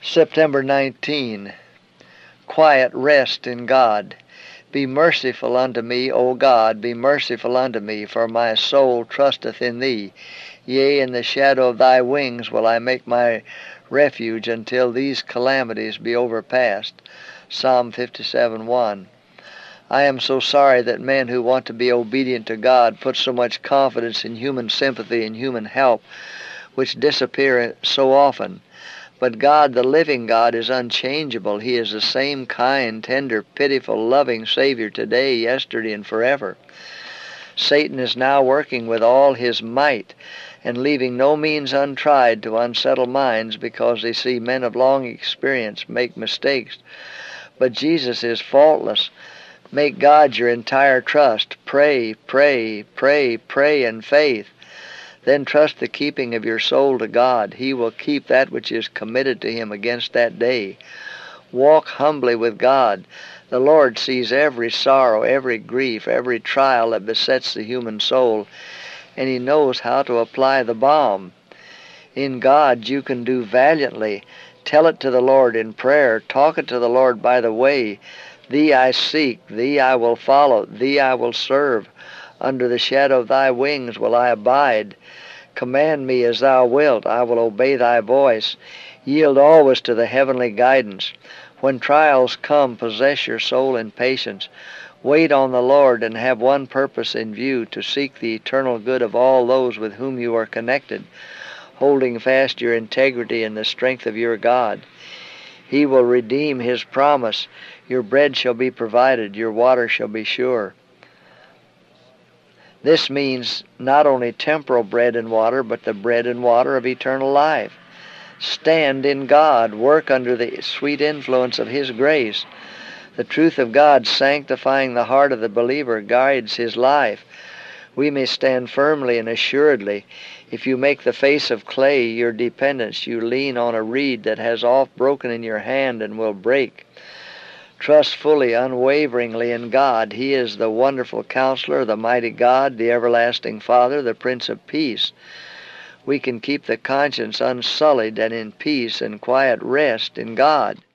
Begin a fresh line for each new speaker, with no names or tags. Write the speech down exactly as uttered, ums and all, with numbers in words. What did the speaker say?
September nineteenth. Quiet rest in God. Be merciful unto me, O God, be merciful unto me, for my soul trusteth in thee. Yea, in the shadow of thy wings will I make my refuge until these calamities be overpast. Psalm fifty-seven one. I am so sorry that men who want to be obedient to God put so much confidence in human sympathy and human help, which disappear so often. But God, the living God, is unchangeable. He is the same kind, tender, pitiful, loving Savior today, yesterday, and forever. Satan is now working with all his might and leaving no means untried to unsettle minds because they see men of long experience make mistakes. But Jesus is faultless. Make God your entire trust. Pray, pray, pray, pray in faith. Then trust the keeping of your soul to God. He will keep that which is committed to Him against that day. Walk humbly with God. The Lord sees every sorrow, every grief, every trial that besets the human soul, and He knows how to apply the balm. In God you can do valiantly. Tell it to the Lord in prayer. Talk it to the Lord by the way. Thee I seek, Thee I will follow, Thee I will serve. Under the shadow of Thy wings will I abide. Command me as Thou wilt, I will obey Thy voice. Yield always to the heavenly guidance. When trials come, possess your soul in patience. Wait on the Lord and have one purpose in view, to seek the eternal good of all those with whom you are connected, holding fast your integrity in the strength of your God. He will redeem His promise. Your bread shall be provided, your water shall be sure. This means not only temporal bread and water, but the bread and water of eternal life. Stand in God. Work under the sweet influence of His grace. The truth of God, sanctifying the heart of the believer, guides his life. We may stand firmly and assuredly. If you make the face of clay your dependence, you lean on a reed that has oft broken in your hand and will break. Trust fully, unwaveringly in God. He is the wonderful Counselor, the mighty God, the everlasting Father, the Prince of Peace. We can keep the conscience unsullied and in peace and quiet rest in God.